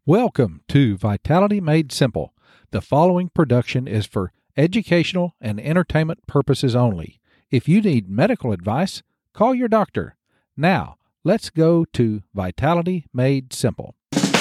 Welcome to Vitality Made Simple. The following production is for educational and entertainment purposes only. If you need medical advice, call your doctor. Now, let's go to Vitality Made Simple.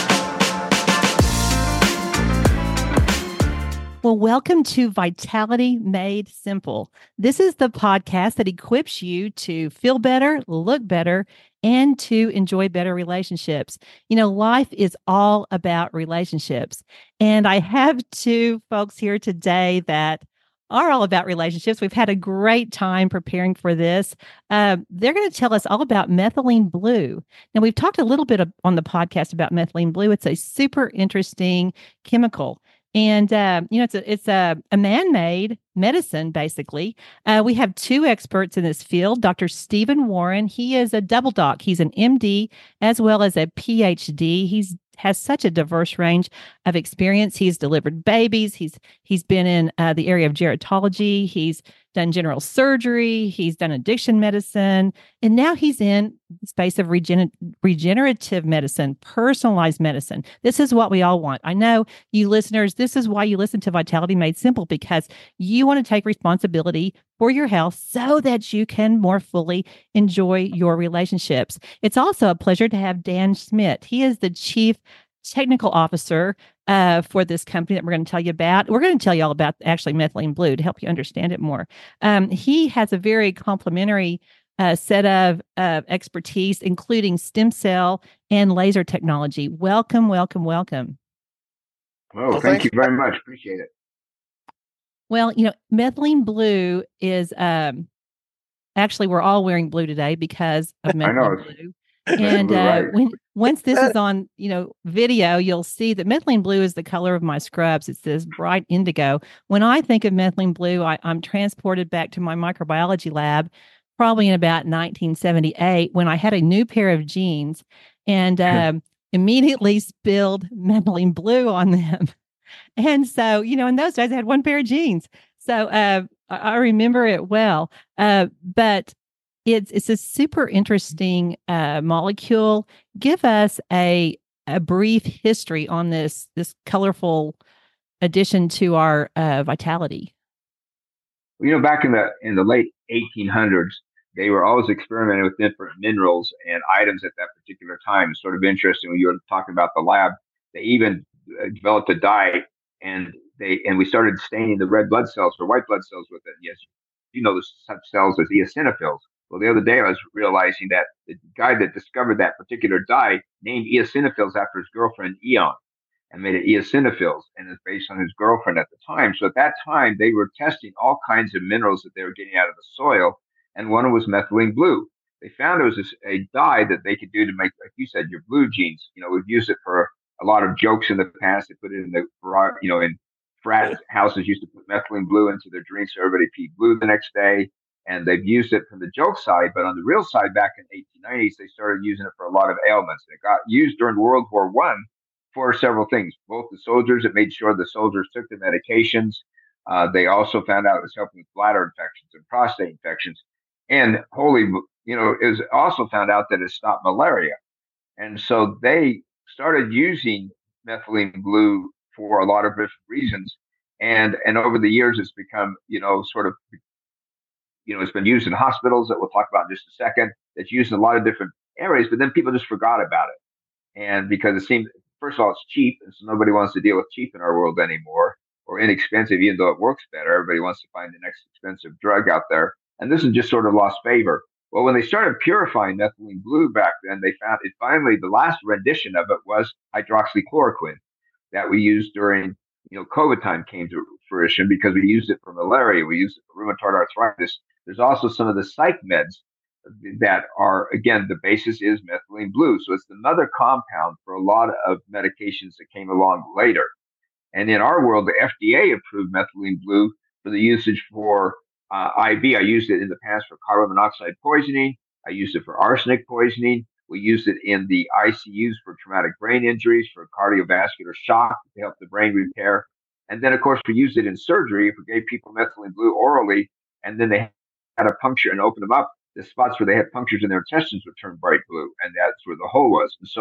Well, welcome to Vitality Made Simple. This is the podcast that equips you to feel better, look better, and to enjoy better relationships. You know, life is all about relationships. And I have two folks here today that are all about relationships. We've had a great time preparing for this. They're going to tell us all about methylene blue. Now, we've talked a little bit on the podcast about methylene blue. It's a super interesting chemical. And, it's a man-made medicine, basically. We have two experts in this field. Dr. Stephen Warren, he is a double doc. He's an MD as well as a PhD. Has such a diverse range of experience. He's delivered babies. He's been in the area of gerontology. He's done general surgery. He's done addiction medicine. And now he's in the space of regenerative medicine, personalized medicine. This is what we all want. I know you listeners, this is why you listen to Vitality Made Simple, because you want to take responsibility for your health so that you can more fully enjoy your relationships. It's also a pleasure to have Dan Schmidt. He is the Chief Technical Officer for this company that we're going to tell you about. We're going to tell you all about actually methylene blue to help you understand it more. He has a very complimentary set of expertise, including stem cell and laser technology. Welcome, welcome, welcome. Oh, thank you very much. Appreciate it. Well, you know, methylene blue is actually we're all wearing blue today because of methylene blue. And right. once this is on, video, you'll see that methylene blue is the color of my scrubs. It's this bright indigo. When I think of methylene blue, I'm transported back to my microbiology lab, probably in about 1978, when I had a new pair of jeans and immediately spilled methylene blue on them. And so, in those days, I had one pair of jeans. So I remember it well. But it's a super interesting molecule. Give us a brief history on this colorful addition to our vitality. Back in the late 1800s, they were always experimenting with different minerals and items at that particular time. It's sort of interesting when you were talking about the lab. They even developed a dye, and we started staining the red blood cells or white blood cells with it. Yes, there's such cells as eosinophils. Well, the other day I was realizing that the guy that discovered that particular dye named eosinophils after his girlfriend Eon and made it eosinophils, and it's based on his girlfriend at the time. So at that time, they were testing all kinds of minerals that they were getting out of the soil, and one was methylene blue. They found it was a dye that they could do to make, like you said, your blue jeans. We've used it for a lot of jokes in the past. They put it in in frat houses used to put methylene blue into their drinks so everybody peed blue the next day. And they've used it from the joke side, but on the real side, back in the 1890s, they started using it for a lot of ailments. It got used during World War I for several things. Both the soldiers, it made sure the soldiers took the medications. They also found out it was helping with bladder infections and prostate infections. And it was also found out that it stopped malaria. And so they started using methylene blue for a lot of different reasons. And over the years, it's become, it's been used in hospitals that we'll talk about in just a second. It's used in a lot of different areas, but then people just forgot about it. And because it seemed, first of all, it's cheap, and so nobody wants to deal with cheap in our world anymore, or inexpensive, even though it works better. Everybody wants to find the next expensive drug out there. And this is just sort of lost favor. Well, when they started purifying methylene blue back then, they found it finally, the last rendition of it was hydroxychloroquine that we used during, COVID time came to fruition because we used it for malaria. We used it for rheumatoid arthritis. There's also some of the psych meds that are, again, the basis is methylene blue. So it's another compound for a lot of medications that came along later. And in our world, the FDA approved methylene blue for the usage for IV. I used it in the past for carbon monoxide poisoning. I used it for arsenic poisoning. We used it in the ICUs for traumatic brain injuries, for cardiovascular shock to help the brain repair. And then, of course, we used it in surgery. If we gave people methylene blue orally, and then they had a puncture and opened them up, the spots where they had punctures in their intestines would turn bright blue, and that's where the hole was. And so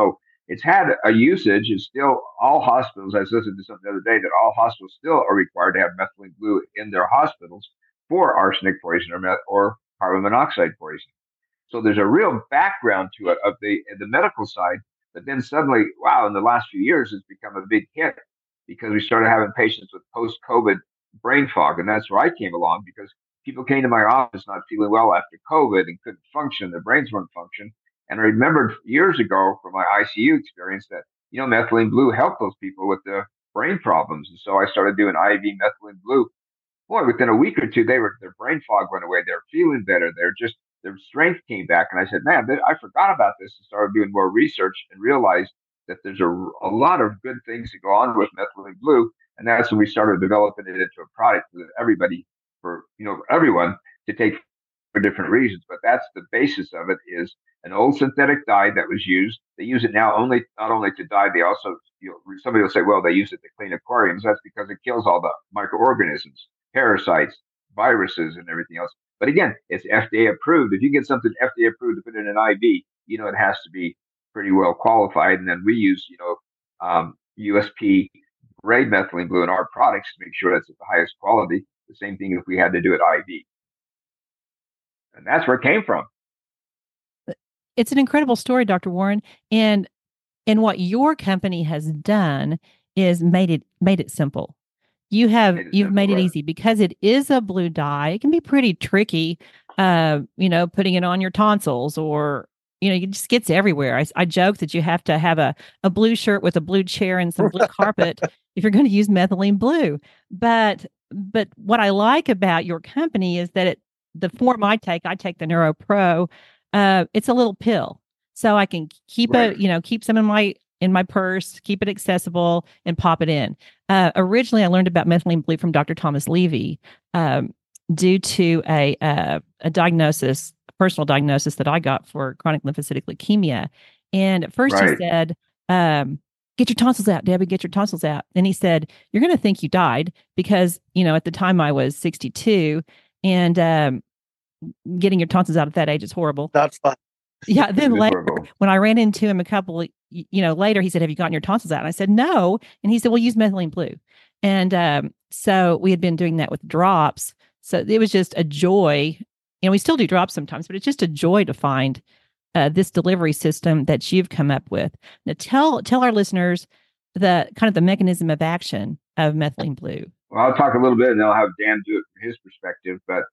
it's had a usage. It's still all hospitals. I was listening to something the other day that all hospitals still are required to have methylene blue in their hospitals for arsenic poison or carbon monoxide poison. So there's a real background to it of the medical side. But then suddenly, wow, in the last few years, it's become a big hit because we started having patients with post-COVID brain fog, and that's where I came along because people came to my office not feeling well after COVID and couldn't function. Their brains weren't functioning. And I remembered years ago from my ICU experience that, methylene blue helped those people with the brain problems. And so I started doing IV methylene blue. Boy, within a week or two, their brain fog went away. They're feeling better. Their strength came back. And I said, man, I forgot about this and started doing more research and realized that there's a lot of good things that go on with methylene blue. And that's when we started developing it into a product for everybody, for everyone to take for different reasons. But that's the basis of it is an old synthetic dye that was used. They use it now not only to dye, they also, somebody will say, well, they use it to clean aquariums. That's because it kills all the microorganisms, parasites, viruses, and everything else. But again, it's FDA approved. If you get something FDA approved to put in an IV, it has to be pretty well qualified. And then we use, USP grade methylene blue in our products to make sure that's at the highest quality. The same thing if we had to do it IV. And that's where it came from. It's an incredible story, Dr. Warren. And what your company has done is made it simple. You've made it easy because it is a blue dye. It can be pretty tricky, putting it on your tonsils or, it just gets everywhere. I joke that you have to have a blue shirt with a blue chair and some blue carpet if you're going to use methylene blue. But what I like about your company is that the form I take the NeuroPro. It's a little pill, so I can keep keep some in my purse, keep it accessible, and pop it in. Originally, I learned about methylene blue from Dr. Thomas Levy due to a personal diagnosis that I got for chronic lymphocytic leukemia. And at first he said, get your tonsils out, Debbie, get your tonsils out. And he said, you're going to think you died because, at the time I was 62 and getting your tonsils out at that age is horrible. That's fine. Yeah. Then later, when I ran into him a couple, later, he said, have you gotten your tonsils out? And I said, no. And he said, well, use methylene blue. And so we had been doing that with drops. So it was just a joy. We still do drops sometimes, but it's just a joy to find this delivery system that you've come up with. Now, tell our listeners the mechanism of action of methylene blue. Well, I'll talk a little bit, and I'll have Dan do it from his perspective. But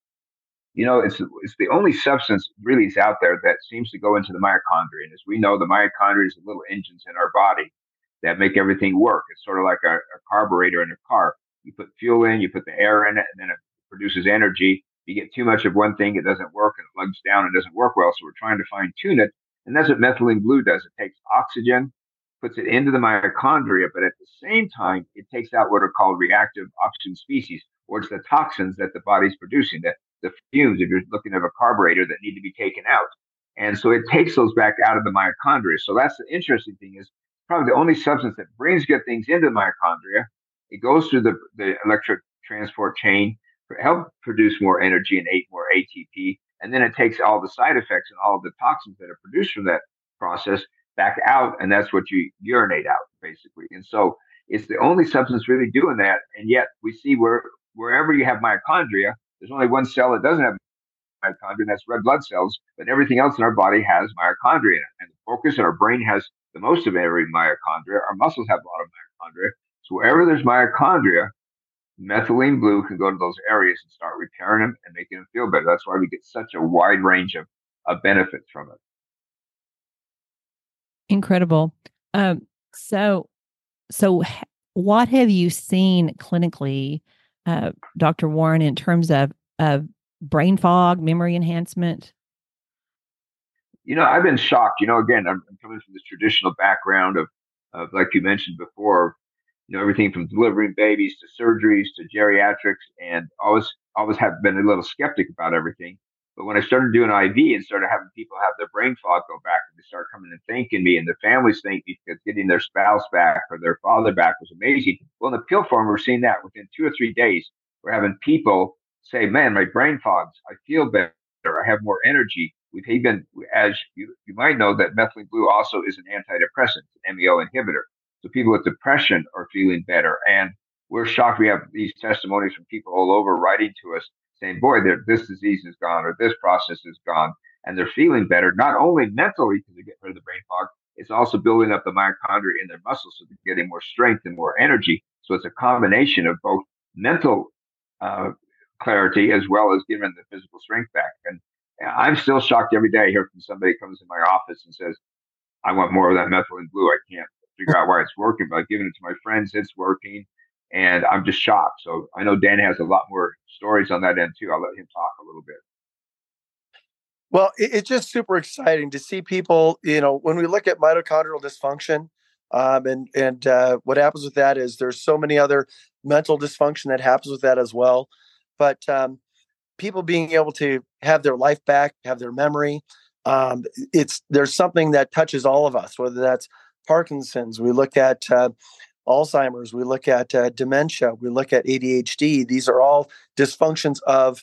it's the only substance really is out there that seems to go into the mitochondria. And as we know, the mitochondria is the little engines in our body that make everything work. It's sort of like a carburetor in a car. You put fuel in, you put the air in it, and then it produces energy. You get too much of one thing, it doesn't work, and it lugs down and doesn't work well. So we're trying to fine tune it. And that's what methylene blue does. It takes oxygen, puts it into the mitochondria, but at the same time, it takes out what are called reactive oxygen species, or it's the toxins that the body's producing, the fumes, if you're looking at a carburetor, that need to be taken out. And so it takes those back out of the mitochondria. So that's the interesting thing is probably the only substance that brings good things into the mitochondria. It goes through the electric transport chain, help produce more energy and more ATP. And then it takes all the side effects and all of the toxins that are produced from that process back out. And that's what you urinate out, basically. And so it's the only substance really doing that. And yet we see wherever you have mitochondria, there's only one cell that doesn't have mitochondria, and that's red blood cells. But everything else in our body has mitochondria in it. And the focus in our brain has the most of every mitochondria. Our muscles have a lot of mitochondria. So wherever there's mitochondria, methylene blue can go to those areas and start repairing them and making them feel better. That's why we get such a wide range of benefits from it. Incredible. So what have you seen clinically, Dr. Warren, in terms of brain fog, memory enhancement? I've been shocked. Again, I'm coming from this traditional background of like you mentioned before, everything from delivering babies to surgeries to geriatrics, and always have been a little skeptic about everything. But when I started doing IV and started having people have their brain fog go back, and they start coming and thanking me, and the families thank me because getting their spouse back or their father back was amazing. Well, in the pill form, we're seeing that within 2 or 3 days. We're having people say, man, my brain fogs, I feel better, I have more energy. we've even, as you might know, that methylene blue also is an antidepressant, an MEO inhibitor. So people with depression are feeling better. And we're shocked. We have these testimonies from people all over writing to us saying, boy, this disease is gone or this process is gone. And they're feeling better, not only mentally because they get rid of the brain fog, it's also building up the mitochondria in their muscles so they're getting more strength and more energy. So it's a combination of both mental clarity as well as giving the physical strength back. And I'm still shocked every day I hear from somebody who comes in my office and says, I want more of that methylene blue. I can't figure out why it's working, but I've given it to my friends, it's working. And I'm just shocked. So I know Dan has a lot more stories on that end too. I'll let him talk a little bit. Well, it's just super exciting to see people, when we look at mitochondrial dysfunction, and what happens with that is there's so many other mental dysfunction that happens with that as well. But people being able to have their life back, have their memory, there's something that touches all of us, whether that's Parkinson's, we look at Alzheimer's, we look at dementia, we look at ADHD. These are all dysfunctions of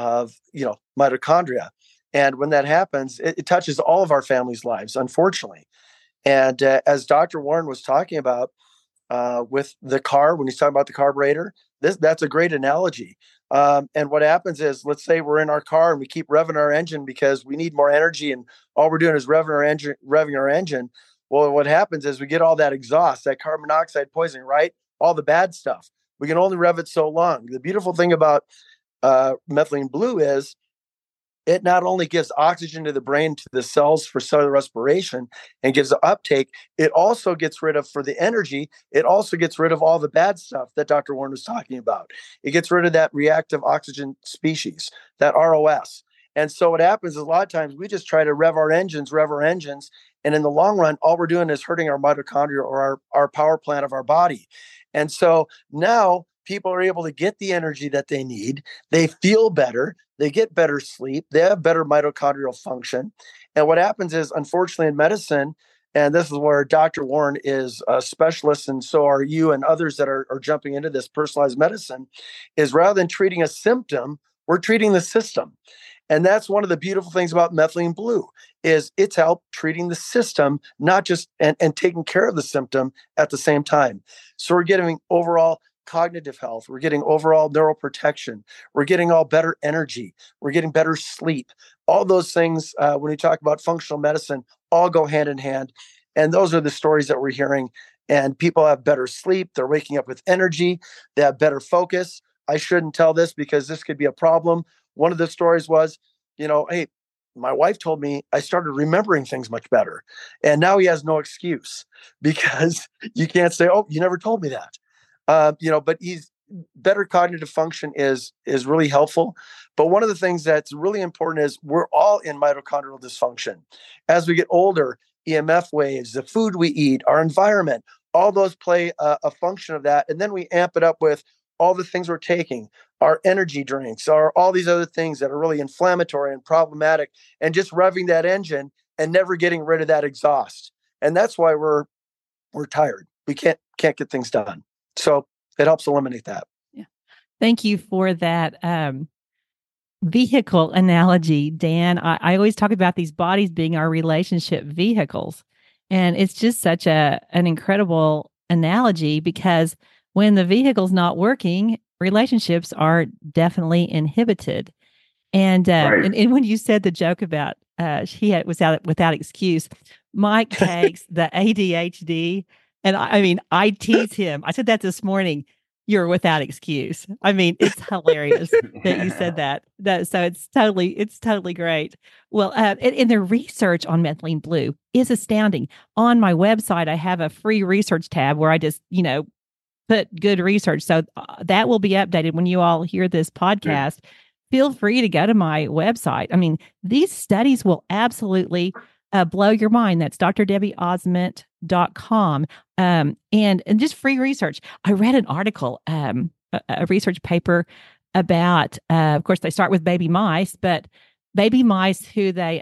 mitochondria. And when that happens, it touches all of our families' lives, unfortunately. And as Dr. Warren was talking about with the car, when he's talking about the carburetor, that's a great analogy. And what happens is, let's say we're in our car and we keep revving our engine because we need more energy, and all we're doing is revving our engine. Well, what happens is we get all that exhaust, that carbon monoxide poisoning, right? All the bad stuff. We can only rev it so long. The beautiful thing about methylene blue is it not only gives oxygen to the brain, to the cells for cellular respiration and gives the uptake, it also gets rid of, for the energy, it also gets rid of all the bad stuff that Dr. Warren was talking about. It gets rid of that reactive oxygen species, that ROS. And so what happens is a lot of times we just try to rev our engines. And in the long run, all we're doing is hurting our mitochondria or our power plant of our body. And so now people are able to get the energy that they need. They feel better. They get better sleep. They have better mitochondrial function. And what happens is, unfortunately, in medicine, and this is where Dr. Warren is a specialist, and so are you and others that are jumping into this personalized medicine, is rather than treating a symptom, we're treating the system. And that's one of the beautiful things about methylene blue is it's help treating the system, not just and taking care of the symptom at the same time. So we're getting overall cognitive health. We're getting overall neuroprotection. We're getting all better energy. We're getting better sleep. All those things, when we talk about functional medicine, all go hand in hand. And those are the stories that we're hearing. And people have better sleep. They're waking up with energy. They have better focus. I shouldn't tell this because this could be a problem. One of the stories was, hey, my wife told me I started remembering things much better. And now he has no excuse because you can't say, oh, you never told me that. But better cognitive function is really helpful. But one of the things that's really important is we're all in mitochondrial dysfunction. As we get older, EMF waves, the food we eat, our environment, all those play a function of that. And then we amp it up with all the things we're taking, our energy drinks, all these other things that are really inflammatory and problematic, and just revving that engine and never getting rid of that exhaust. And that's why we're tired. We can't get things done. So it helps eliminate that. Yeah. Thank you for that vehicle analogy, Dan. I always talk about these bodies being our relationship vehicles. And it's just such an incredible analogy because when the vehicle's not working, relationships are definitely inhibited. And Right. and when you said the joke about he was out without excuse, Mike takes the ADHD, and I tease him. I said that this morning. You're without excuse. I mean, it's hilarious that you said that. So it's totally great. Well, and the research on methylene blue is astounding. On my website, I have a free research tab where I just put good research. So that will be updated when you all hear this podcast. Yeah. Feel free to go to my website. I mean, these studies will absolutely blow your mind. That's drdebbieosment.com. And just free research. I read an article, a research paper about, of course, they start with baby mice, but baby mice who they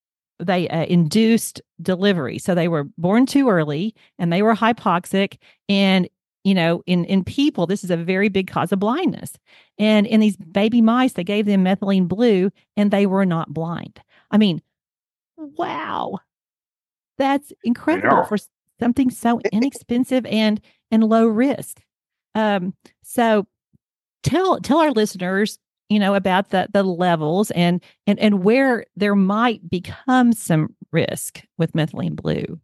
induced delivery. So they were born too early and they were hypoxic, and in people, this is a very big cause of blindness. And in these baby mice, they gave them methylene blue and they were not blind. I mean, wow, that's I incredible know. for something so inexpensive and low risk. So tell our listeners, about the levels and where there might become some risk with methylene blue.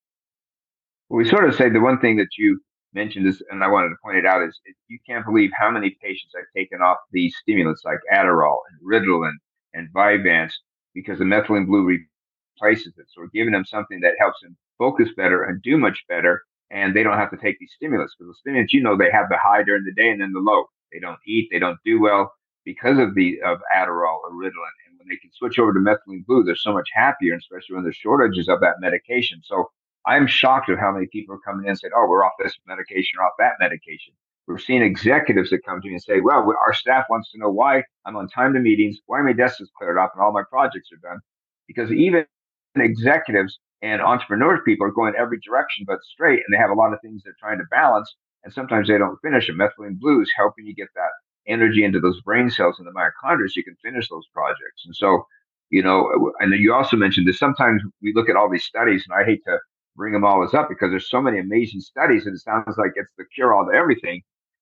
We sort of say the one thing that you mentioned is, and I wanted to point it out, is you can't believe how many patients I've taken off these stimulants like Adderall and Ritalin and Vyvanse because the methylene blue replaces it. So we're giving them something that helps them focus better and do much better, and they don't have to take these stimulants because the stimulants, they have the high during the day and then the low. They don't eat, they don't do well because of Adderall or Ritalin. And when they can switch over to methylene blue, they're so much happier, especially when there's shortages of that medication. So I'm shocked at how many people are coming in and saying, "Oh, we're off this medication or off that medication." We're seeing executives that come to me and say, "Well, our staff wants to know why I'm on time to meetings, why my desk is cleared off, and all my projects are done." Because even executives and entrepreneurs people are going every direction but straight, and they have a lot of things they're trying to balance, and sometimes they don't finish it. Methylene blue is helping you get that energy into those brain cells in the mitochondria so you can finish those projects. And so, and then you also mentioned that sometimes we look at all these studies, and I hate to bring them all up because there's so many amazing studies and it sounds like it's the cure all to everything,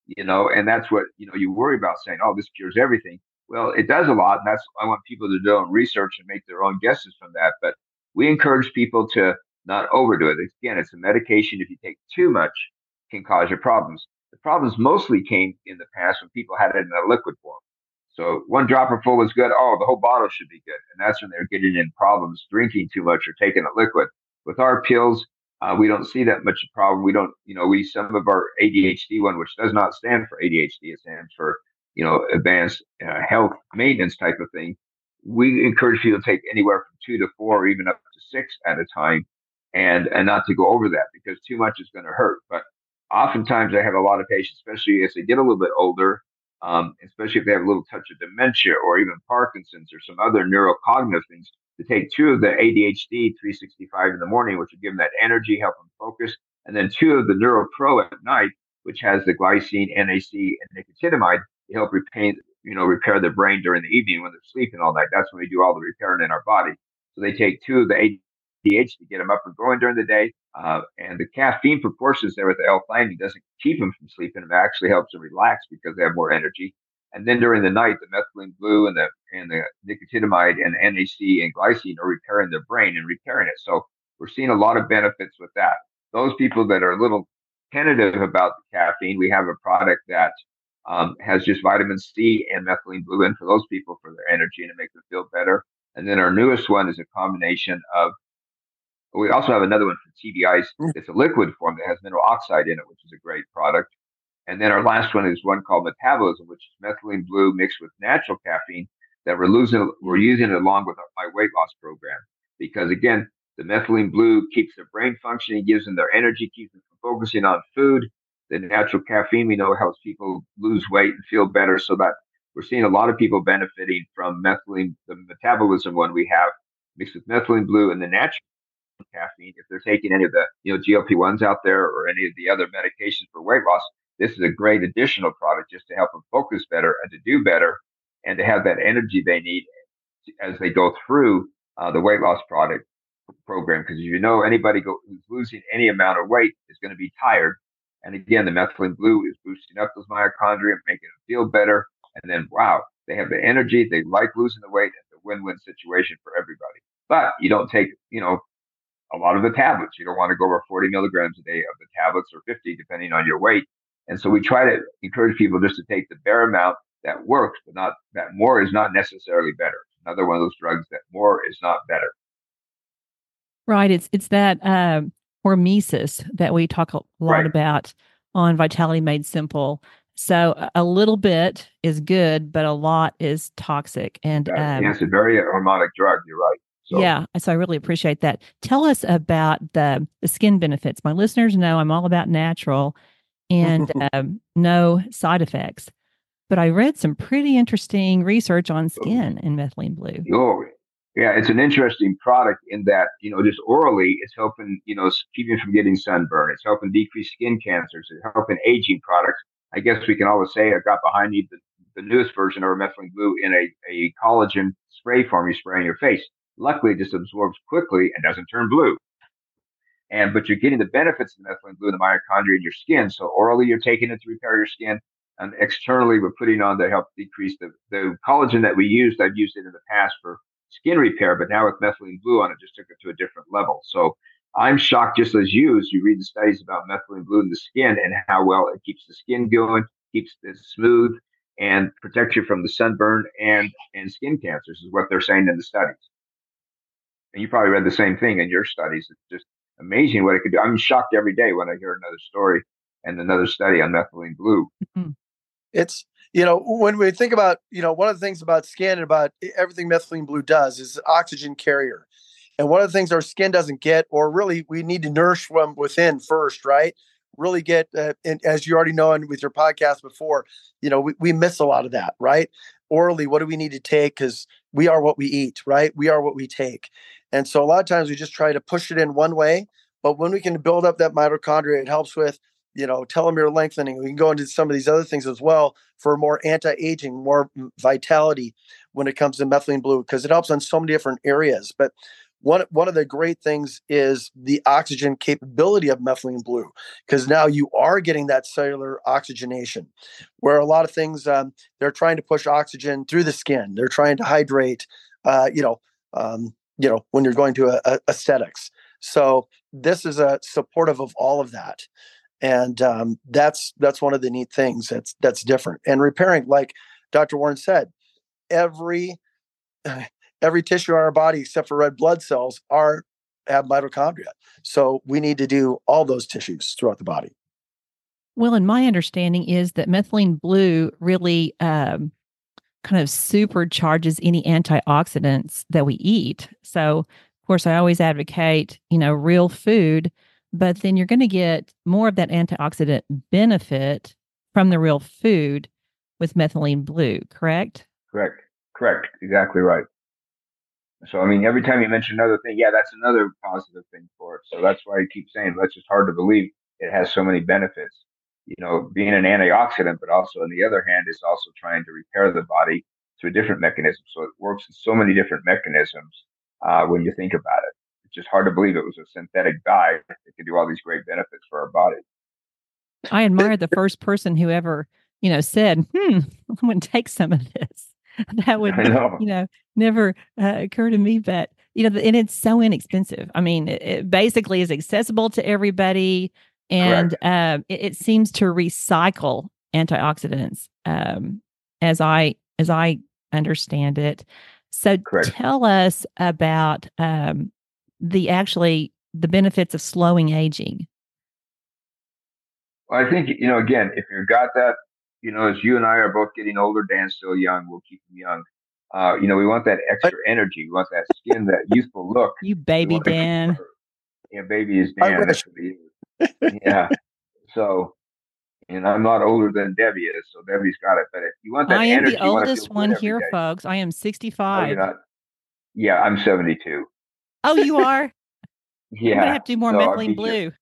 and that's what, you worry about saying, "Oh, this cures everything." Well, it does a lot. And that's, I want people to do their own research and make their own guesses from that. But we encourage people to not overdo it. Again, it's a medication. If you take too much, can cause you problems. The problems mostly came in the past when people had it in a liquid form. So one dropper full is good. Oh, the whole bottle should be good. And that's when they're getting in problems drinking too much or taking it liquid. With our pills, we don't see that much problem. We don't, we some of our ADHD one, which does not stand for ADHD, it stands for, advanced health maintenance type of thing. We encourage people to take anywhere from 2 to 4, or even up to 6 at a time, and not to go over that because too much is going to hurt. But oftentimes, I have a lot of patients, especially as they get a little bit older, especially if they have a little touch of dementia or even Parkinson's or some other neurocognitive things, to take 2 of the ADHD 365 in the morning, which will give them that energy, help them focus, and then 2 of the NeuroPro at night, which has the glycine, NAC, and nicotinamide to help repair the brain during the evening when they're sleeping all night. That's when we do all the repairing in our body. So they take 2 of the ADHD to get them up and going during the day. And the caffeine proportions there with the L-theanine doesn't keep them from sleeping. It actually helps them relax because they have more energy. And then during the night, the methylene blue and the nicotinamide and NAC and glycine are repairing their brain and repairing it. So we're seeing a lot of benefits with that. Those people that are a little tentative about the caffeine, we have a product that has just vitamin C and methylene blue in for those people for their energy and to make them feel better. And then our newest one is a combination of. We also have another one for TBIs. It's a liquid form that has mineral oxide in it, which is a great product. And then our last one is one called Metabolism, which is methylene blue mixed with natural caffeine that we're using it along with my weight loss program. Because again, the methylene blue keeps their brain functioning, gives them their energy, keeps them from focusing on food. The natural caffeine we know helps people lose weight and feel better. So that we're seeing a lot of people benefiting from methylene, the Metabolism one we have mixed with methylene blue and the natural caffeine. If they're taking any of the GLP-1s out there or any of the other medications for weight loss, this is a great additional product just to help them focus better and to do better and to have that energy they need as they go through the weight loss product program. Because anybody who's losing any amount of weight is going to be tired. And again, the methylene blue is boosting up those mitochondria, making them feel better. And then, wow, they have the energy. They like losing the weight. It's a win-win situation for everybody. But you don't take, a lot of the tablets. You don't want to go over 40 milligrams a day of the tablets or 50, depending on your weight. And so we try to encourage people just to take the bare amount that works, but not that more is not necessarily better. Another one of those drugs that more is not better. Right. It's that hormesis that we talk a lot about on Vitality Made Simple. So a little bit is good, but a lot is toxic. And it's a very hormonic drug. You're right. So. Yeah. So I really appreciate that. Tell us about the skin benefits. My listeners know I'm all about natural and no side effects. But I read some pretty interesting research on skin and methylene blue. Oh, yeah. It's an interesting product in that, just orally, it's helping, keeping from getting sunburn. It's helping decrease skin cancers. It's helping aging products. I guess we can always say I got behind the newest version of our methylene blue in a collagen spray form you spray on your face. Luckily, it just absorbs quickly and doesn't turn blue. But you're getting the benefits of methylene blue in the mitochondria in your skin. So orally, you're taking it to repair your skin, and externally, we're putting on to help decrease the collagen that we used. I've used it in the past for skin repair, but now with methylene blue on it, just took it to a different level. So I'm shocked, just as you read the studies about methylene blue in the skin and how well it keeps the skin going, keeps it smooth, and protects you from the sunburn and skin cancers, is what they're saying in the studies. And you probably read the same thing in your studies. It's just amazing what it could do. I'm shocked every day when I hear another story and another study on methylene blue. Mm-hmm. It's, when we think about, one of the things about skin and about everything methylene blue does is oxygen carrier. And one of the things our skin doesn't get, or really we need to nourish from within first, right? Really get, and as you already know, and with your podcast before, we miss a lot of that, right? Orally, what do we need to take? Because we are what we eat, right? We are what we take. And so a lot of times we just try to push it in one way, but when we can build up that mitochondria, it helps with, telomere lengthening. We can go into some of these other things as well for more anti-aging, more vitality when it comes to methylene blue, because it helps on so many different areas. But one of the great things is the oxygen capability of methylene blue, because now you are getting that cellular oxygenation, where a lot of things they're trying to push oxygen through the skin. They're trying to hydrate, when you're going to aesthetics. So this is a supportive of all of that. And that's one of the neat things that's different. And repairing, like Dr. Warren said, every tissue in our body except for red blood cells have mitochondria. So we need to do all those tissues throughout the body. Well, and my understanding is that methylene blue really kind of supercharges any antioxidants that we eat. So, of course, I always advocate, real food, but then you're going to get more of that antioxidant benefit from the real food with methylene blue, correct? Correct. Exactly right. So, every time you mention another thing, that's another positive thing for it. So that's why I keep saying that's just hard to believe. It has so many benefits, being an antioxidant, but also on the other hand, is also trying to repair the body through a different mechanism. So it works in so many different mechanisms when you think about it. It's just hard to believe it was a synthetic dye that could do all these great benefits for our body. I admire the first person who ever, said, I'm going to take some of this. That would, never occur to me. But, and it's so inexpensive. It basically is accessible to everybody. And it seems to recycle antioxidants, as I understand it. So tell us about the benefits of slowing aging. Well, I think, again, if you've got that, as you and I are both getting older, Dan's still young, we'll keep him young. We want that extra energy. We want that skin, that youthful look. You baby Dan. Baby is Dan. That's what he is. Yeah. So, and I'm not older than Debbie is, so Debbie's got it. But if you want that energy, I am the oldest one here, folks. I am 65. No, you're not. Yeah, I'm 72. Oh, you are? Yeah. I'm going to have to do more methylene blue.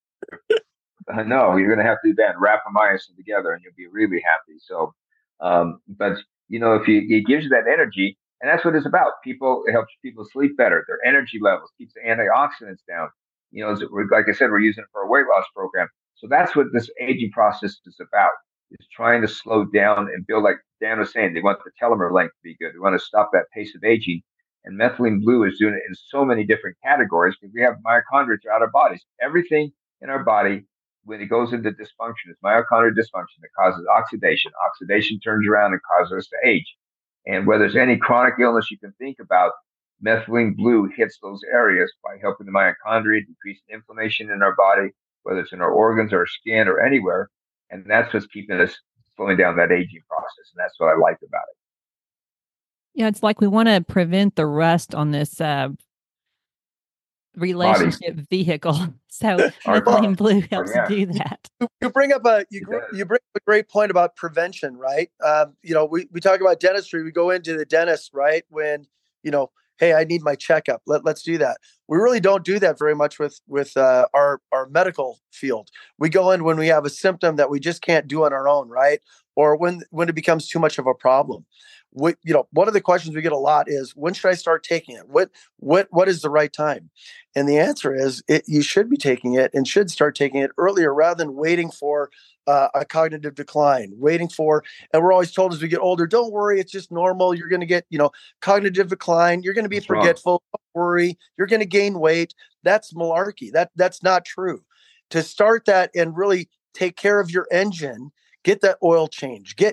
No, you're going to have to do that. Rapamycin together, and you'll be really happy. So, but if it gives you that energy, and that's what it's about. It helps people sleep better. Their energy levels, keeps the antioxidants down. Like I said, we're using it for a weight loss program. So that's what this aging process is about. Is trying to slow down and build, like Dan was saying, they want the telomere length to be good. They want to stop that pace of aging. And methylene blue is doing it in so many different categories because we have mitochondria throughout our bodies. Everything in our body, when it goes into dysfunction, is mitochondrial dysfunction that causes oxidation. Oxidation turns around and causes us to age. And whether there's any chronic illness you can think about, methylene blue hits those areas by helping the mitochondria decrease inflammation in our body, whether it's in our organs or our skin or anywhere. And that's what's keeping us slowing down that aging process. And that's what I like about it. Yeah, it's like we want to prevent the rust on this relationship vehicle. So methylene blue helps do that. You bring up a great point about prevention, right? We talk about dentistry. We go into the dentist, right? When hey, I need my checkup. Let's do that. We really don't do that very much with our medical field. We go in when we have a symptom that we just can't do on our own, right? Or when it becomes too much of a problem. one of the questions we get a lot is, when should I start taking it? What is the right time? And the answer is, you should be taking it and should start taking it earlier rather than waiting for a cognitive decline, and we're always told as we get older, don't worry, it's just normal. You're going to get, cognitive decline. You're going to be forgetful. Don't worry. You're going to gain weight. That's malarkey. That's not true. To start that and really take care of your engine, get that oil change, get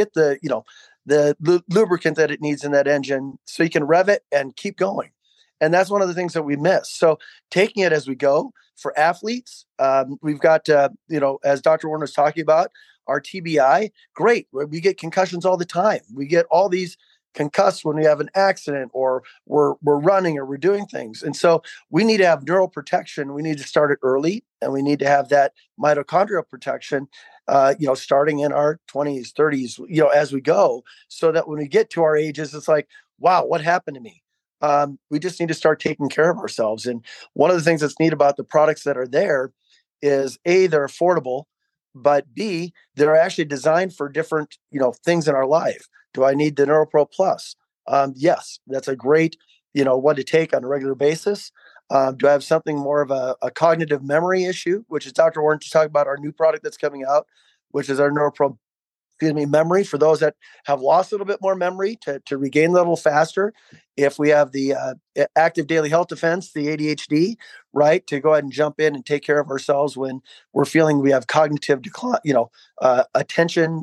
the lubricant that it needs in that engine so you can rev it and keep going. And that's one of the things that we miss. So taking it as we go for athletes, we've got, as Dr. Warren was talking about, our TBI, great. We get concussions all the time. We get all these concussed when we have an accident or we're running or we're doing things. And so we need to have neural protection. We need to start it early, and we need to have that mitochondrial protection, starting in our 20s, 30s, as we go, so that when we get to our ages, it's like, wow, what happened to me? We just need to start taking care of ourselves. And one of the things that's neat about the products that are there is, A, they're affordable, but B, they're actually designed for different, things in our life. Do I need the NeuroPro Plus? Yes, that's a great, one to take on a regular basis. Do I have something more of a cognitive memory issue, which is Dr. Warren to talk about our new product that's coming out, which is our NeuroPro memory, for those that have lost a little bit more memory to regain a little faster. If we have the active daily health defense, the ADHD, right, to go ahead and jump in and take care of ourselves when we're feeling we have cognitive decline, attention,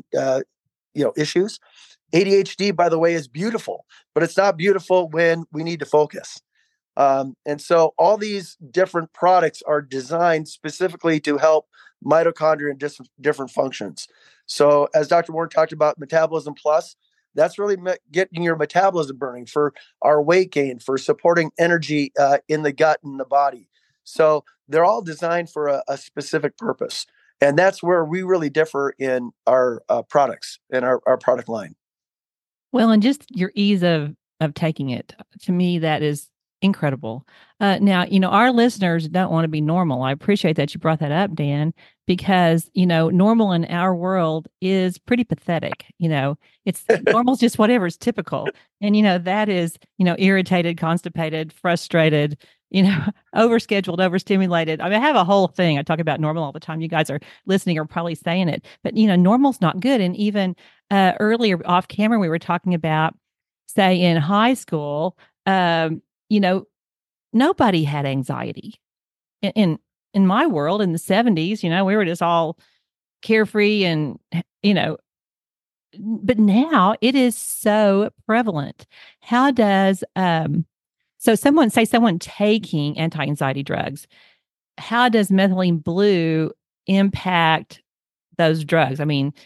issues. ADHD, by the way, is beautiful, but it's not beautiful when we need to focus. And so all these different products are designed specifically to help mitochondria in different functions. So as Dr. Warren talked about Metabolism Plus, that's really getting your metabolism burning for our weight gain, for supporting energy in the gut and the body. So they're all designed for a specific purpose. And that's where we really differ in our products and our product line. Well, and just your ease of taking it, to me, that is incredible. Now, our listeners don't want to be normal. I appreciate that you brought that up, Dan, because, normal in our world is pretty pathetic. It's normal's just whatever's typical. And, that is, irritated, constipated, frustrated, overscheduled, overstimulated. I mean, I have a whole thing. I talk about normal all the time. You guys are listening or probably saying it, but, normal's not good. And even earlier off camera, we were talking about, say, in high school, nobody had anxiety. In my world, in the 70s, we were just all carefree and, but now it is so prevalent. How does, someone taking anti-anxiety drugs, how does methylene blue impact those drugs? I mean,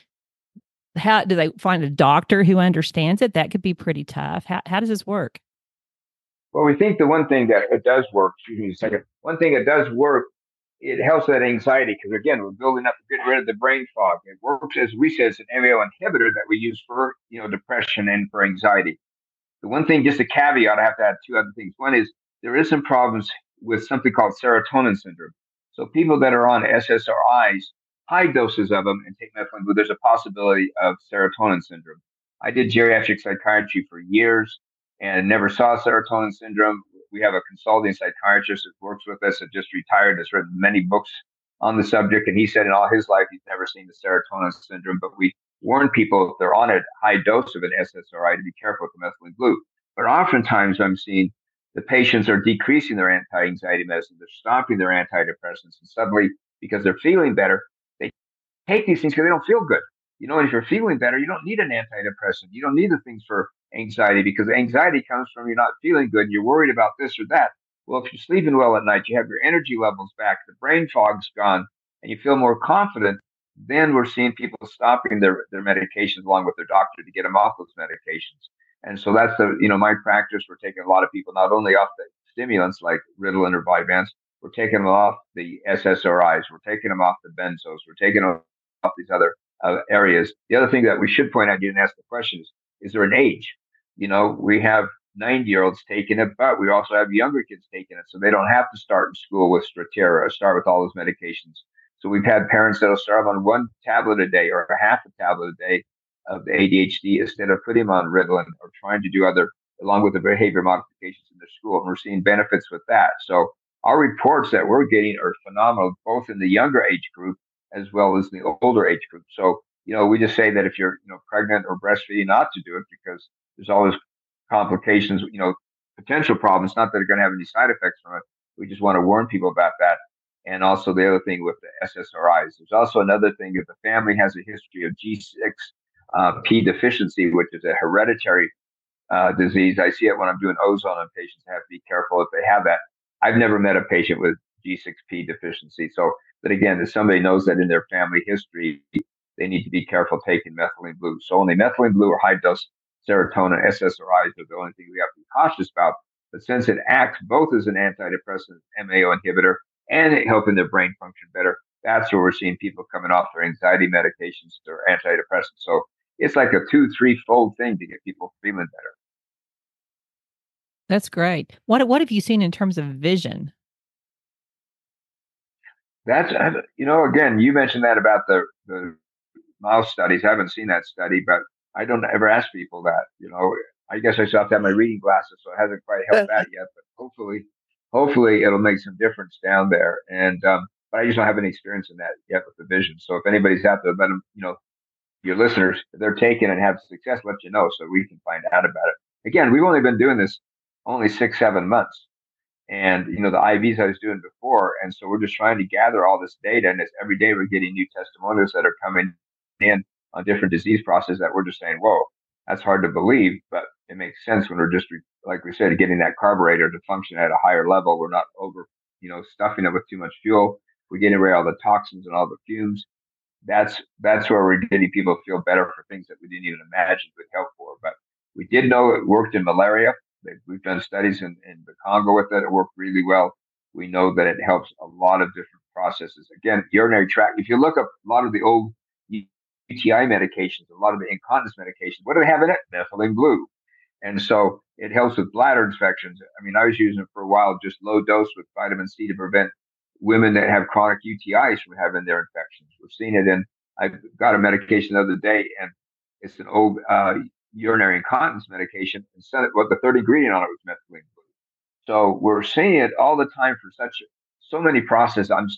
how do they find a doctor who understands it? That could be pretty tough. How does this work? Well, we think the one thing that it does work, excuse me a second, one thing that does work, it helps that anxiety, because again, we're building up, getting rid of the brain fog. It works, as we said, it's an MAO inhibitor that we use for, depression and for anxiety. The one thing, just a caveat, I have to add two other things. One is there is some problems with something called serotonin syndrome. So people that are on SSRIs, high doses of them, and take methylene blue, there's a possibility of serotonin syndrome. I did geriatric psychiatry for years and never saw serotonin syndrome. We have a consulting psychiatrist that works with us that just retired, has written many books on the subject. And he said in all his life, he's never seen the serotonin syndrome, but we warn people if they're on a high dose of an SSRI to be careful with the methylene blue. But oftentimes I'm seeing the patients are decreasing their anti-anxiety medicine. They're stopping their antidepressants. And suddenly, because they're feeling better, they take these things because they don't feel good. And if you're feeling better, you don't need an antidepressant. You don't need the things for anxiety, because anxiety comes from you not feeling good. And you're worried about this or that. Well, if you're sleeping well at night, you have your energy levels back, the brain fog's gone, and you feel more confident, then we're seeing people stopping their medications along with their doctor to get them off those medications. And so that's my practice. We're taking a lot of people not only off the stimulants like Ritalin or Vyvanse, we're taking them off the SSRIs, we're taking them off the benzos, we're taking them off these other areas. The other thing that we should point out, you didn't ask the question, is there an age? We have 90-year-olds taking it, but we also have younger kids taking it, so they don't have to start in school with Strattera or start with all those medications. So we've had parents that'll start on one tablet a day or a half a tablet a day of the ADHD instead of putting them on Ritalin or trying to do other, along with the behavior modifications in the school. And we're seeing benefits with that. So our reports that we're getting are phenomenal, both in the younger age group as well as the older age group. So, we just say that if you're, pregnant or breastfeeding, not to do it because there's always complications, potential problems, not that they're going to have any side effects from it. We just want to warn people about that. And also the other thing with the SSRIs. There's also another thing if the family has a history of G6P deficiency, which is a hereditary disease. I see it when I'm doing ozone on patients. I have to be careful if they have that. I've never met a patient with G6P deficiency. So, but again, if somebody knows that in their family history, they need to be careful taking methylene blue. So only methylene blue or high dose serotonin, SSRIs are the only thing we have to be cautious about. But since it acts both as an antidepressant, MAO inhibitor, and it helping their brain function better, that's where we're seeing people coming off their anxiety medications or antidepressants. So it's like a 2-3-fold thing to get people feeling better. That's great. What have you seen in terms of vision? That's, again, you mentioned that about the mouse studies. I haven't seen that study, but I don't ever ask people that. I guess I still have to have my reading glasses, so it hasn't quite helped that yet. But hopefully it'll make some difference down there. And but I just don't have any experience in that yet with the vision. So if anybody's out there, let them, your listeners, if they're taking and have success, let you know so we can find out about it. Again, we've only been doing this only 6-7 months. And, the IVs I was doing before. And so we're just trying to gather all this data. And every day we're getting new testimonials that are coming in on different disease processes that we're just saying, whoa, that's hard to believe. But it makes sense when we're just, like we said, getting that carburetor to function at a higher level. We're not over, stuffing it with too much fuel. We're getting rid of all the toxins and all the fumes. That's where we're getting people to feel better for things that we didn't even imagine would help for. But we did know it worked in malaria. We've done studies in the Congo with it. It worked really well. We know that it helps a lot of different processes. Again, urinary tract. If you look up a lot of the old UTI medications, a lot of the incontinence medications, what do they have in it? Methylene blue. And so it helps with bladder infections. I mean, I was using it for a while, just low dose with vitamin C to prevent women that have chronic UTIs from having their infections. We've seen it I got a medication the other day, and it's an old urinary incontinence medication, and said the third ingredient on it was methylene blue. So we're seeing it all the time for so many processes. I'm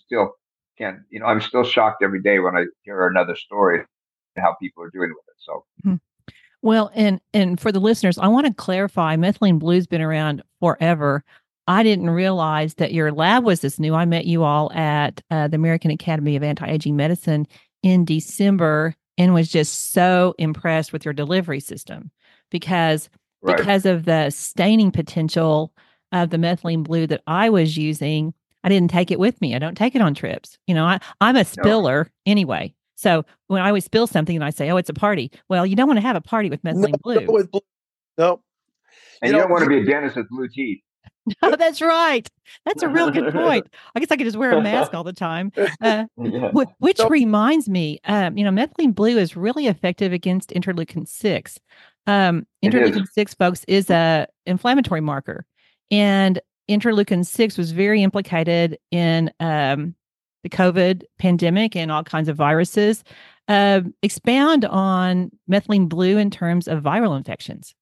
still shocked every day when I hear another story and how people are doing with it. So, well, and for the listeners, I want to clarify: methylene blue's been around forever. I didn't realize that your lab was this new. I met you all at the American Academy of Anti-Aging Medicine in December, and was just so impressed with your delivery system because of the staining potential of the methylene blue that I was using. I didn't take it with me. I don't take it on trips. I'm a spiller anyway. So when I always spill something and I say, oh, it's a party. Well, you don't want to have a party with methylene blue. No. And you don't want to be a dentist with blue teeth. Oh, that's right. That's a real good point. I guess I could just wear a mask all the time. Which reminds me, methylene blue is really effective against interleukin 6. Interleukin 6, folks, is a inflammatory marker, and interleukin 6 was very implicated in the COVID pandemic and all kinds of viruses. Expound on methylene blue in terms of viral infections.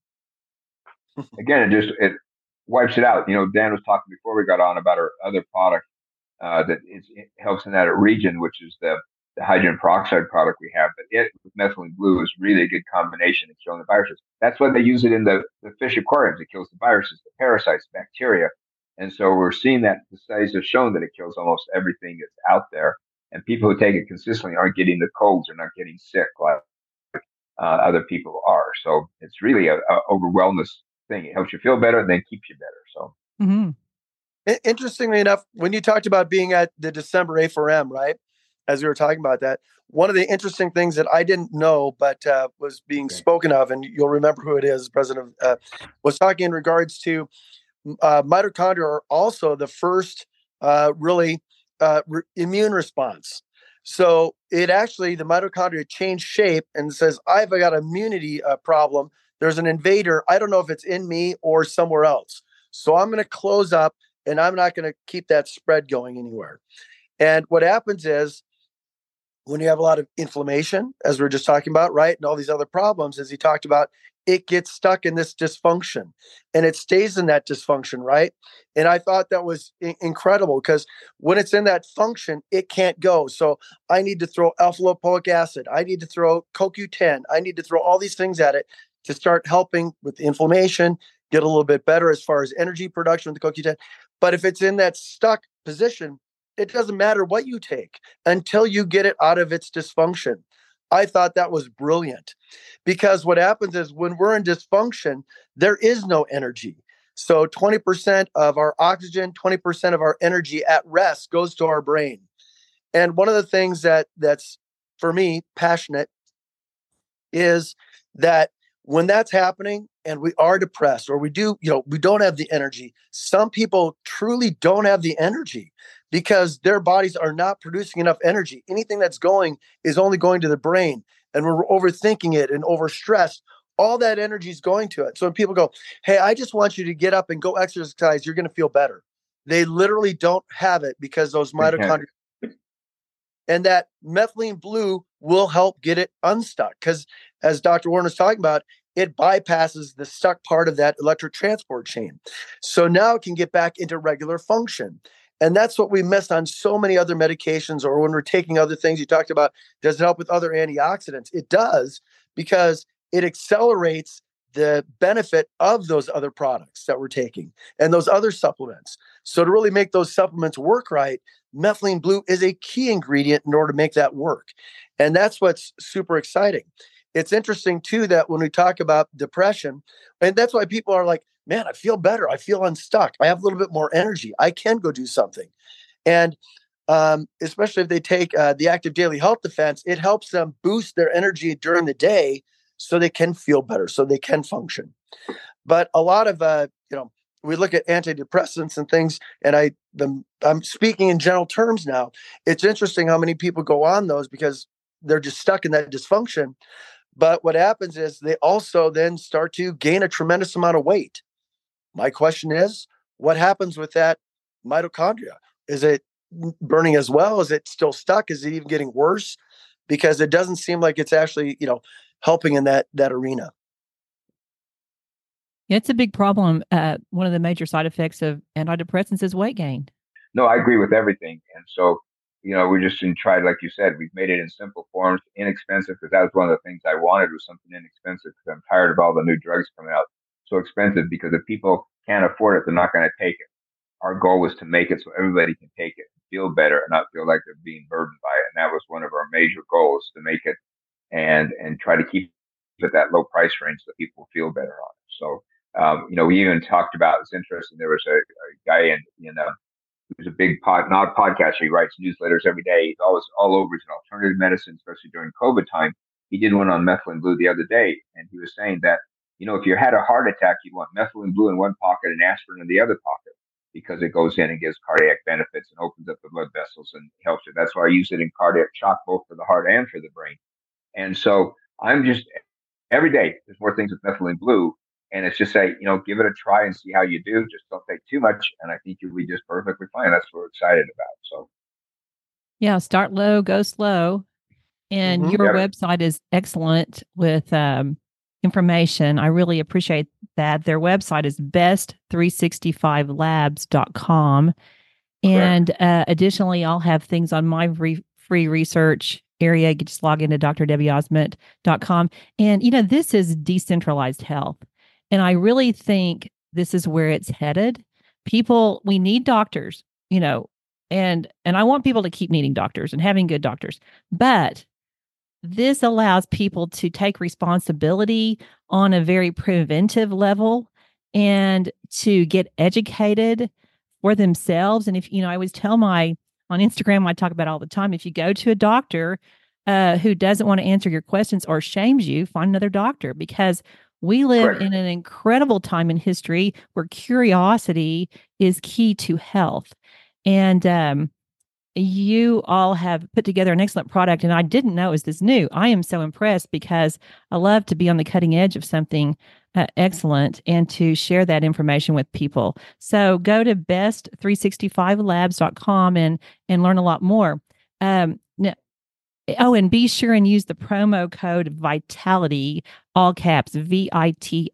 Again, it wipes it out. Dan was talking before we got on about our other product that it helps in that region, which is the hydrogen peroxide product we have. But it with methylene blue is really a good combination in killing the viruses. That's why they use it in the fish aquariums. It kills the viruses, the parasites, the bacteria. And so we're seeing that the studies have shown that it kills almost everything that's out there. And people who take it consistently aren't getting the colds or not getting sick like other people are. So it's really a over wellness thing. It helps you feel better and then keeps you better. So, Interestingly enough, when you talked about being at the December A4M, right, as we were talking about that, one of the interesting things that I didn't know but was being spoken of, and you'll remember who it is, President, was talking in regards to mitochondria are also the first immune response. So the mitochondria change shape and says, I've got an immunity problem. There's an invader. I don't know if it's in me or somewhere else. So I'm going to close up and I'm not going to keep that spread going anywhere. And what happens is when you have a lot of inflammation, as we are just talking about, right, and all these other problems, as he talked about, it gets stuck in this dysfunction and it stays in that dysfunction, right? And I thought that was incredible because when it's in that function, it can't go. So I need to throw alpha lipoic acid. I need to throw CoQ10. I need to throw all these things at it to start helping with the inflammation, get a little bit better as far as energy production with the CoQ10. But if it's in that stuck position, it doesn't matter what you take until you get it out of its dysfunction. I thought that was brilliant because what happens is when we're in dysfunction, there is no energy. So 20% of our oxygen, 20% of our energy at rest goes to our brain. And one of the things that's for me passionate is that when that's happening and we are depressed or we don't have the energy, some people truly don't have the energy because their bodies are not producing enough energy. Anything that's going is only going to the brain, and we're overthinking it and overstressed. All that energy is going to it. So when people go, hey, I just want you to get up and go exercise, you're going to feel better. They literally don't have it because those mitochondria and that methylene blue will help get it unstuck. Because as Dr. Warren was talking about, it bypasses the stuck part of that electric transport chain. So now it can get back into regular function. And that's what we miss on so many other medications or when we're taking other things. You talked about, does it help with other antioxidants? It does because it accelerates the benefit of those other products that we're taking and those other supplements. So to really make those supplements work right, methylene blue is a key ingredient in order to make that work. And that's what's super exciting. It's interesting too, that when we talk about depression, and that's why people are like, man, I feel better. I feel unstuck. I have a little bit more energy. I can go do something. And especially if they take the Active Daily Health Defense, it helps them boost their energy during the day so they can feel better, so they can function. But a lot of, we look at antidepressants and things, and I'm speaking in general terms now. It's interesting how many people go on those because they're just stuck in that dysfunction. But what happens is they also then start to gain a tremendous amount of weight. My question is, what happens with that mitochondria? Is it burning as well? Is it still stuck? Is it even getting worse? Because it doesn't seem like it's actually, helping in that arena. It's a big problem. One of the major side effects of antidepressants is weight gain. No, I agree with everything. And so, we're just in try, like you said, we've made it in simple forms, inexpensive, because that was one of the things I wanted was something inexpensive because I'm tired of all the new drugs coming out so expensive because if people can't afford it, they're not going to take it. Our goal was to make it so everybody can take it, feel better, and not feel like they're being burdened by it. And that was one of our major goals, to make it and try to keep it at that low price range so people feel better on it. So, we even talked about, it's interesting, there was a guy who's a big podcaster. He writes newsletters every day. He's always all over his alternative medicine, especially during COVID time. He did one on methylene blue the other day, and he was saying that, if you had a heart attack, you'd want methylene blue in one pocket and aspirin in the other pocket because it goes in and gives cardiac benefits and opens up the blood vessels and helps it. That's why I use it in cardiac shock, both for the heart and for the brain. And so I'm just, every day, there's more things with methylene blue. And it's just say, give it a try and see how you do. Just don't take too much. And I think you'll be just perfectly fine. That's what we're excited about. So, yeah, start low, go slow. And your website is excellent with information. I really appreciate that. Their website is best365labs.com. And additionally, I'll have things on my free research area. You can just log into drdebbieosment.com. And, this is decentralized health. And I really think this is where it's headed. We need doctors, and I want people to keep needing doctors and having good doctors. But this allows people to take responsibility on a very preventive level and to get educated for themselves. And if, I always tell on Instagram, I talk about all the time, if you go to a doctor who doesn't want to answer your questions or shames you, find another doctor, because we live in an incredible time in history where curiosity is key to health. And you all have put together an excellent product, and I didn't know it was this new. I am so impressed because I love to be on the cutting edge of something excellent and to share that information with people. So go to best365labs.com and learn a lot more. Now, Oh, and be sure and use the promo code Vitality, all caps, VITALITY,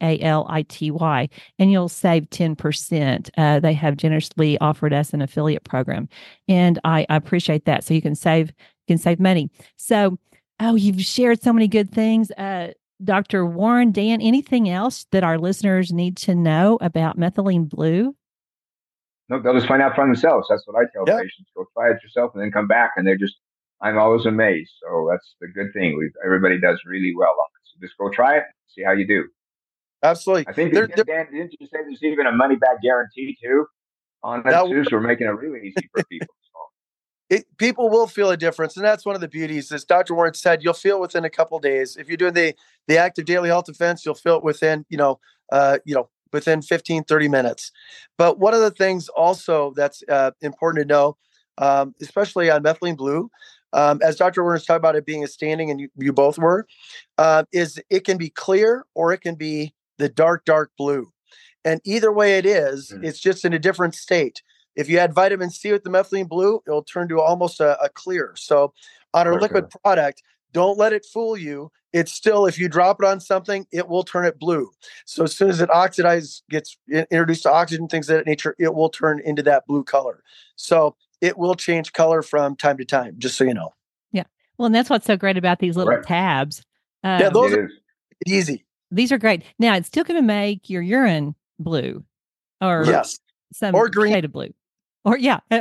and you'll save 10%. They have generously offered us an affiliate program, and I appreciate that. So you can save money. So, you've shared so many good things. Dr. Warren, Dan, anything else that our listeners need to know about methylene blue? No, they'll just find out for themselves. That's what I tell patients. Go try it yourself and then come back. And I'm always amazed. So that's the good thing. Everybody does really well on it. So just go try it, see how you do. Absolutely. I think, Dan, didn't you say there's even a money back guarantee too on that too? So we're making it really easy for people. People will feel a difference. And that's one of the beauties. As Dr. Warren said, you'll feel it within a couple of days. If you're doing the active daily health defense, you'll feel it within, within 15, 30 minutes. But one of the things also that's important to know, especially on methylene blue, as Dr. Warren was talking about it being a standing, and you both were, is it can be clear or it can be the dark blue. And either way it is, it's just in a different state. If you add vitamin C with the methylene blue, it'll turn to almost a clear. So on our liquid product, don't let it fool you. It's still, if you drop it on something, it will turn it blue. So as soon as it oxidizes, gets introduced to oxygen, things of that nature, it will turn into that blue color. So it will change color from time to time, just so you know. Yeah. Well, and that's what's so great about these little tabs. Those are easy. These are great. Now, it's still going to make your urine blue or some or green. shade of blue. Or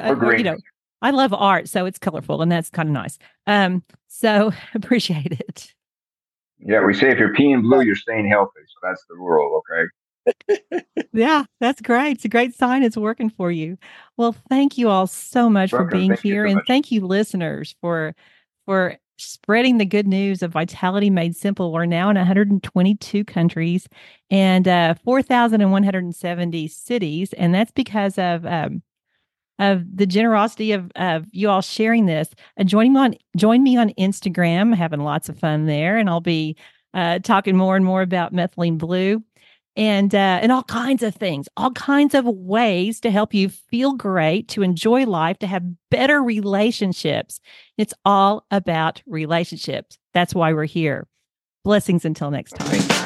I love art, so it's colorful, and that's kind of nice. So appreciate it. Yeah, we say if you're peeing blue, you're staying healthy. So that's the rule, okay? Yeah, that's great. It's a great sign it's working for you. Well, thank you all so much for being here. And thank you, listeners, for spreading the good news of Vitality Made Simple. We're now in 122 countries and 4,170 cities. And that's because of the generosity of you all sharing this. Join me on Instagram. Having lots of fun there, and I'll be talking more and more about methylene blue and all kinds of things, all kinds of ways to help you feel great, to enjoy life, to have better relationships. It's all about relationships. That's why we're here. Blessings until next time.